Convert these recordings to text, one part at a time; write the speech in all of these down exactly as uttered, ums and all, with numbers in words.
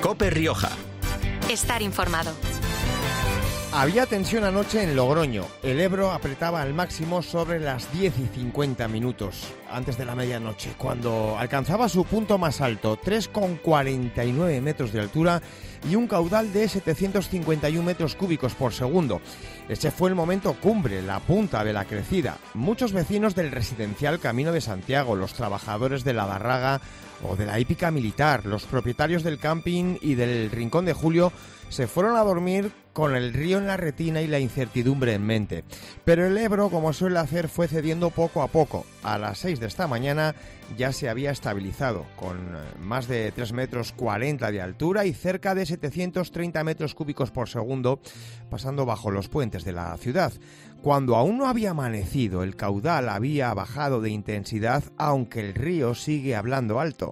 COPE Rioja. Estar informado. Había tensión anoche en Logroño. El Ebro apretaba al máximo sobre las diez y cincuenta minutos, antes de la medianoche, cuando alcanzaba su punto más alto, tres coma cuarenta y nueve metros de altura y un caudal de setecientos cincuenta y uno metros cúbicos por segundo. Ese fue el momento cumbre, la punta de la crecida. Muchos vecinos del residencial Camino de Santiago, los trabajadores de la Barraga o de la hípica militar, los propietarios del camping y del Rincón de Julio, se fueron a dormir con el río en la retina y la incertidumbre en mente. Pero el Ebro, como suele hacer, fue cediendo poco a poco. A las seis de esta mañana ya se había estabilizado, con más de tres metros cuarenta de altura y cerca de setecientos treinta metros cúbicos por segundo, pasando bajo los puentes de la ciudad. Cuando aún no había amanecido, el caudal había bajado de intensidad, aunque el río sigue hablando alto.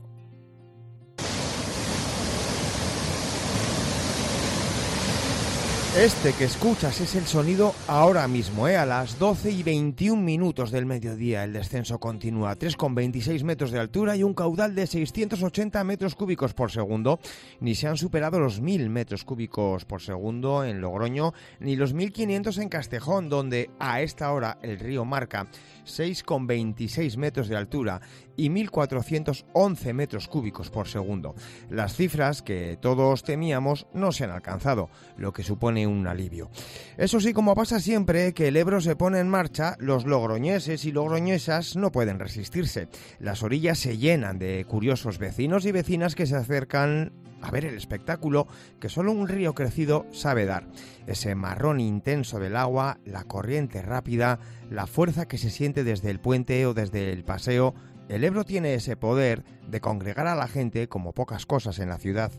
Este que escuchas es el sonido ahora mismo, ¿eh? A las doce y veintiún minutos del mediodía. El descenso continúa, tres coma veintiséis metros de altura y un caudal de seiscientos ochenta metros cúbicos por segundo. Ni se han superado los mil metros cúbicos por segundo en Logroño, ni los mil quinientos en Castejón, donde a esta hora el río marca seis coma veintiséis metros de altura y mil cuatrocientos once metros cúbicos por segundo. Las cifras que todos temíamos no se han alcanzado, lo que supone un alivio. Eso sí, como pasa siempre que el Ebro se pone en marcha, los logroñeses y logroñesas no pueden resistirse. Las orillas se llenan de curiosos vecinos y vecinas que se acercan a ver el espectáculo que solo un río crecido sabe dar. Ese marrón intenso del agua, la corriente rápida, la fuerza que se siente desde el puente o desde el paseo. El Ebro tiene ese poder de congregar a la gente como pocas cosas en la ciudad.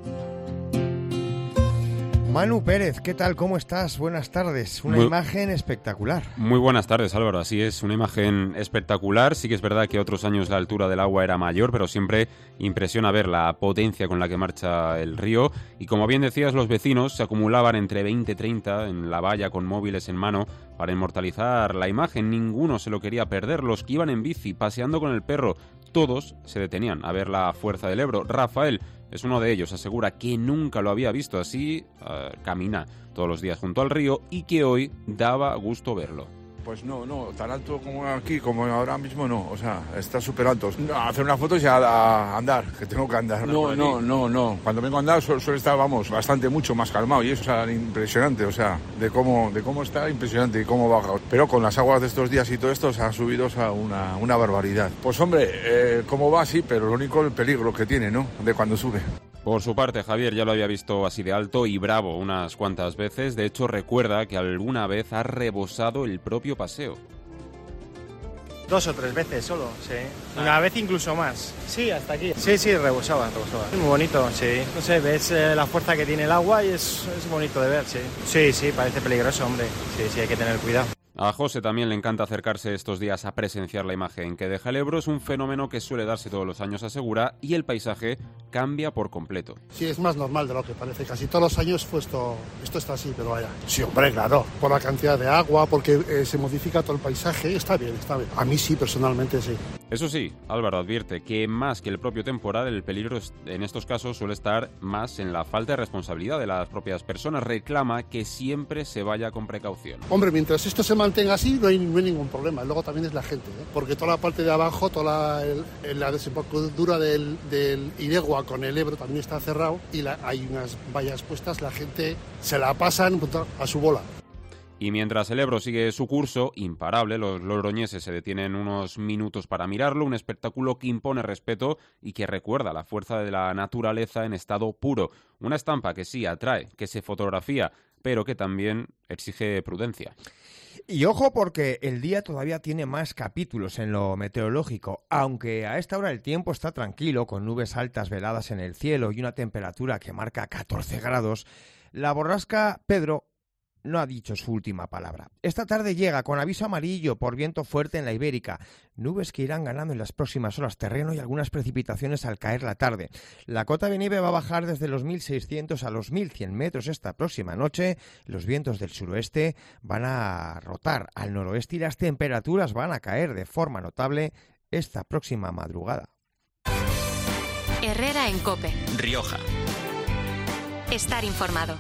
Manu Pérez, ¿qué tal? ¿Cómo estás? Buenas tardes. Una muy, imagen espectacular. Muy buenas tardes, Álvaro. Así es, una imagen espectacular. Sí que es verdad que otros años la altura del agua era mayor, pero siempre impresiona ver la potencia con la que marcha el río. Y como bien decías, los vecinos se acumulaban entre veinte y treinta en la valla con móviles en mano para inmortalizar la imagen. Ninguno se lo quería perder. Los que iban en bici, paseando con el perro, todos se detenían a ver la fuerza del Ebro. Rafael es uno de ellos, asegura que nunca lo había visto así, uh, camina todos los días junto al río y que hoy daba gusto verlo. Pues no, no, tan alto como aquí, como ahora mismo no, o sea, está súper alto. No, hacer una foto y a, a andar, que tengo que andar. No, no, no, no, cuando vengo a andar suele, suele estar, vamos, bastante, mucho más calmado y eso, o sea, impresionante, o sea, de cómo, de cómo está, impresionante y cómo baja. Pero con las aguas de estos días y todo esto se ha subido o sea, una, una barbaridad. Pues hombre, eh, cómo va, sí, pero lo único el peligro que tiene, ¿no?, de cuando sube. Por su parte, Javier ya lo había visto así de alto y bravo unas cuantas veces. De hecho, recuerda que alguna vez ha rebosado el propio paseo. Dos o tres veces solo, sí. Una vez incluso más. Sí, hasta aquí. Sí, sí, rebosaba, rebosaba. Muy bonito, sí. No sé, ves eh, la fuerza que tiene el agua y es, es bonito de ver, sí. Sí, sí, parece peligroso, hombre. Sí, sí, hay que tener cuidado. A José también le encanta acercarse estos días a presenciar la imagen que deja el Ebro. Es un fenómeno que suele darse todos los años, asegura, y el paisaje cambia por completo. Sí, es más normal de lo que parece. Casi todos los años pues esto, esto está así, pero vaya. Sí, hombre, claro. Por la cantidad de agua, porque eh, se modifica todo el paisaje. Está bien, está bien. A mí sí, personalmente sí. Eso sí, Álvaro advierte que más que el propio temporal, el peligro en estos casos suele estar más en la falta de responsabilidad de las propias personas. Reclama que siempre se vaya con precaución. Hombre, mientras esto se mantenga así, no hay, no hay ningún problema. Luego también es la gente, ¿eh? Porque toda la parte de abajo, toda la, el, la desembocadura del, del Iregua con el Ebro también está cerrado y la, hay unas vallas puestas, la gente se la pasan a su bola. Y mientras el Ebro sigue su curso, imparable, los logroñeses se detienen unos minutos para mirarlo, un espectáculo que impone respeto y que recuerda la fuerza de la naturaleza en estado puro. Una estampa que sí atrae, que se fotografía, pero que también exige prudencia. Y ojo porque el día todavía tiene más capítulos en lo meteorológico, aunque a esta hora el tiempo está tranquilo, con nubes altas veladas en el cielo y una temperatura que marca catorce grados, la borrasca Pedro no ha dicho su última palabra. Esta tarde llega con aviso amarillo por viento fuerte en la Ibérica. Nubes que irán ganando en las próximas horas terreno y algunas precipitaciones al caer la tarde. La cota de nieve va a bajar desde los mil seiscientos a los mil cien metros esta próxima noche. Los vientos del suroeste van a rotar al noroeste y las temperaturas van a caer de forma notable esta próxima madrugada. Herrera en COPE. Rioja. Estar informado.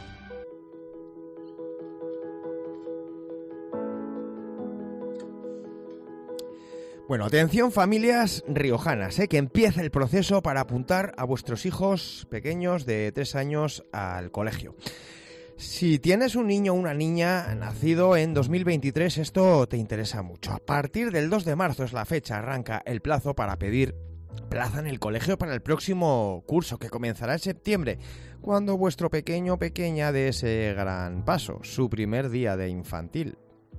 Bueno, atención familias riojanas, ¿eh? Que empieza el proceso para apuntar a vuestros hijos pequeños de tres años al colegio. Si tienes un niño o una niña nacido en dos mil veintitrés, esto te interesa mucho. A partir del dos de marzo es la fecha, arranca el plazo para pedir plaza en el colegio para el próximo curso, que comenzará en septiembre, cuando vuestro pequeño o pequeña dé ese gran paso, su primer día de infantil.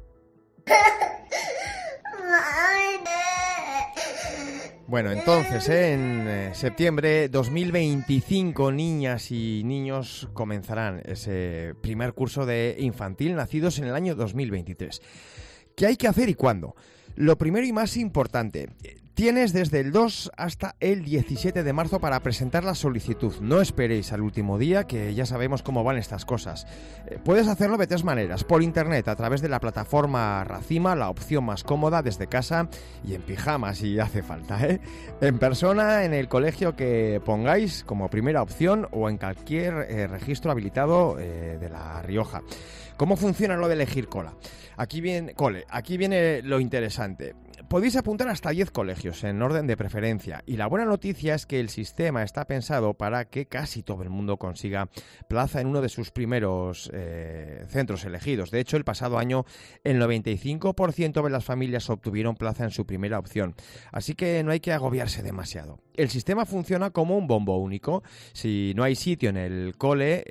Bueno, entonces, ¿eh? en eh, septiembre dos mil veinticinco, niñas y niños comenzarán ese primer curso de infantil nacidos en el año dos mil veintitrés. ¿Qué hay que hacer y cuándo? Lo primero y más importante, tienes desde el dos hasta el diecisiete de marzo para presentar la solicitud. No esperéis al último día, que ya sabemos cómo van estas cosas. Eh, puedes hacerlo de tres maneras: por internet, a través de la plataforma Racima, la opción más cómoda, desde casa y en pijama si hace falta, ¿eh? En persona, en el colegio que pongáis como primera opción, o en cualquier eh, registro habilitado eh, de La Rioja. ¿Cómo funciona lo de elegir cola? Aquí viene, cole, aquí viene lo interesante. Podéis apuntar hasta diez colegios en orden de preferencia, y la buena noticia es que el sistema está pensado para que casi todo el mundo consiga plaza en uno de sus primeros eh, centros elegidos. De hecho, el pasado año el noventa y cinco por ciento de las familias obtuvieron plaza en su primera opción, así que no hay que agobiarse demasiado. El sistema funciona como un bombo único. Si no hay sitio en el cole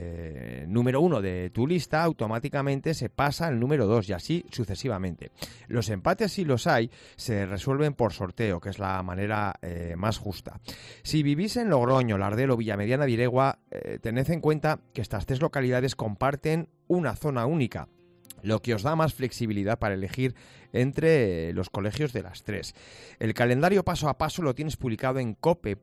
eh, número uno de tu lista, automáticamente se pasa al número dos y así sucesivamente. Los empates, si los hay, se resuelven por sorteo, que es la manera eh, más justa. Si vivís en Logroño, Lardero o Villamediana de Iregua, eh, tened en cuenta que estas tres localidades comparten una zona única, lo que os da más flexibilidad para elegir entre los colegios de las tres. El calendario paso a paso lo tienes publicado en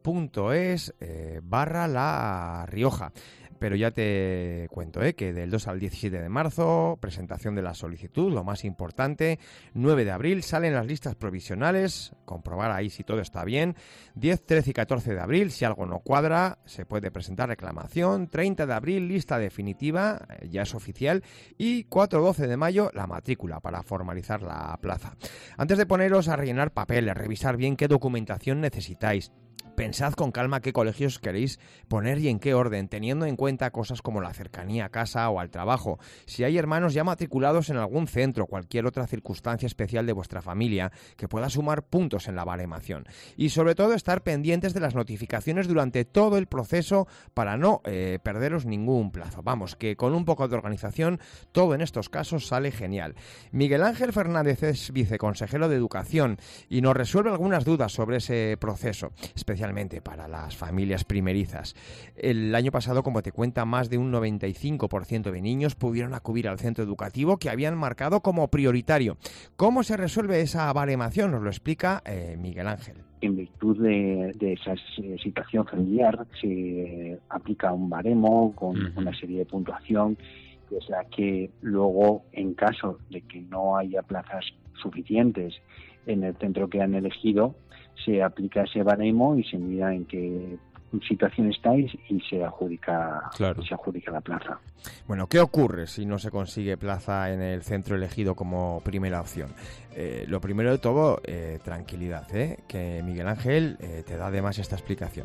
cope.es eh, barra La Rioja. Pero ya te cuento ¿eh? que del dos al diecisiete de marzo, presentación de la solicitud, lo más importante. nueve de abril salen las listas provisionales, comprobar ahí si todo está bien. diez, trece y catorce de abril, si algo no cuadra, se puede presentar reclamación. treinta de abril, lista definitiva, ya es oficial. Y cuatro a doce de mayo, la matrícula para formalizar la plaza. Antes de poneros a rellenar papeles, revisar bien qué documentación necesitáis. Pensad con calma qué colegios queréis poner y en qué orden, teniendo en cuenta cosas como la cercanía a casa o al trabajo. Si hay hermanos ya matriculados en algún centro, cualquier otra circunstancia especial de vuestra familia que pueda sumar puntos en la baremación. Y sobre todo estar pendientes de las notificaciones durante todo el proceso para no eh, perderos ningún plazo. Vamos, que con un poco de organización todo en estos casos sale genial. Miguel Ángel Fernández es viceconsejero de Educación y nos resuelve algunas dudas sobre ese proceso, especialmente para las familias primerizas. El año pasado, como te cuenta, más de un noventa y cinco por ciento de niños pudieron acudir al centro educativo que habían marcado como prioritario. ¿Cómo se resuelve esa baremación? Nos lo explica eh, Miguel Ángel. En virtud de, de esa situación familiar se aplica un baremo con uh-huh. una serie de puntuación, que es la que luego, en caso de que no haya plazas suficientes en el centro que han elegido, se aplica ese baremo y se mira en qué situación estáis y se adjudica, claro. se adjudica la plaza. Bueno, ¿qué ocurre si no se consigue plaza en el centro elegido como primera opción? Eh, lo primero de todo, eh, tranquilidad, ¿eh? que Miguel Ángel eh, te da además esta explicación.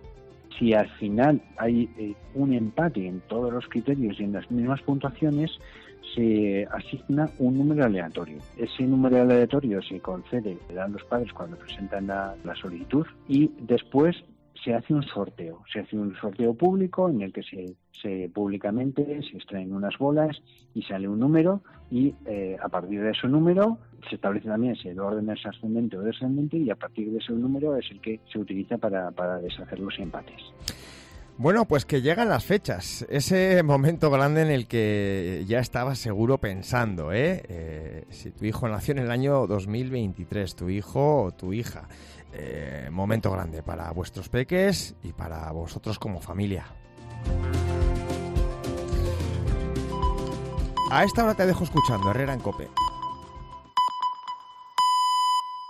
Si al final hay eh, un empate en todos los criterios y en las mismas puntuaciones, se asigna un número aleatorio. Ese número aleatorio se concede, le dan los padres cuando presentan la, la solicitud, y después se hace un sorteo. Se hace un sorteo público en el que se, se públicamente se extraen unas bolas y sale un número, y eh, a partir de ese número se establece también si el orden es ascendente o descendente, y a partir de ese número es el que se utiliza para, para deshacer los empates. Bueno, pues que llegan las fechas, ese momento grande en el que ya estabas seguro pensando, ¿eh? eh si tu hijo nació en el año dos mil veintitrés, tu hijo o tu hija, eh, momento grande para vuestros peques y para vosotros como familia. A esta hora te dejo escuchando Herrera en COPE.